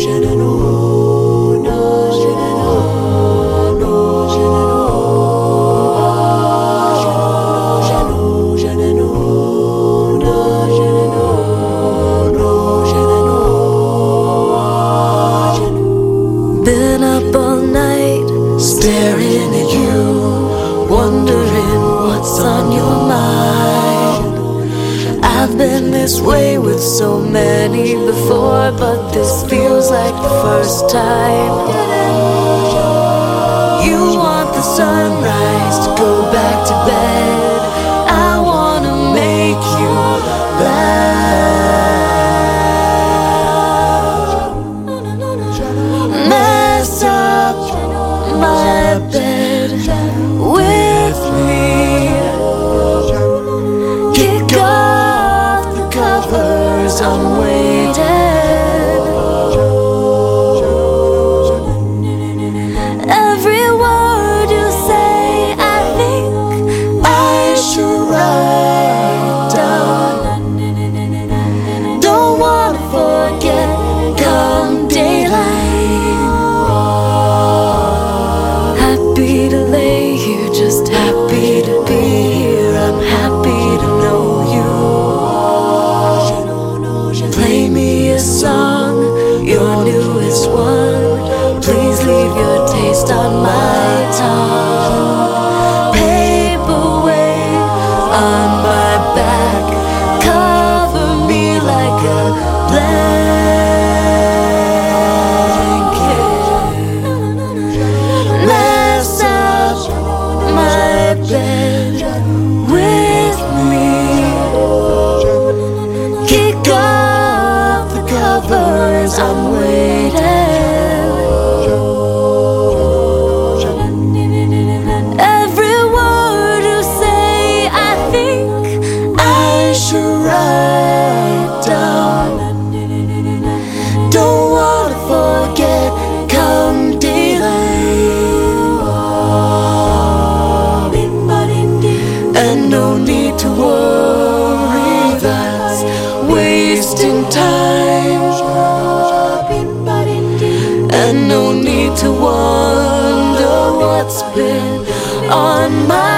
Been up all night, staring at you, wondering what's on your mind. I've been this way with so many before, but this feels like the first time. You want the sunrise to go back to bed. I wanna make you laugh. Mess up my bed with me. Kick off the covers, I'm waiting. Every word you say, I think I should write down. Don't wanna forget come daylight. Happy to lay here, just happy to be here. I'm happy to know you. Play me a song, your newest one. Please leave your taste on my tongue. Paperweight on my back, cover me like a blanket. Mess up my bed with me. Kick off the covers, I'm waiting. Every word you say, I think I should write down. Don't wanna forget come daylight. And no need to worry, that's wasting time. And no need to wonder what's been on my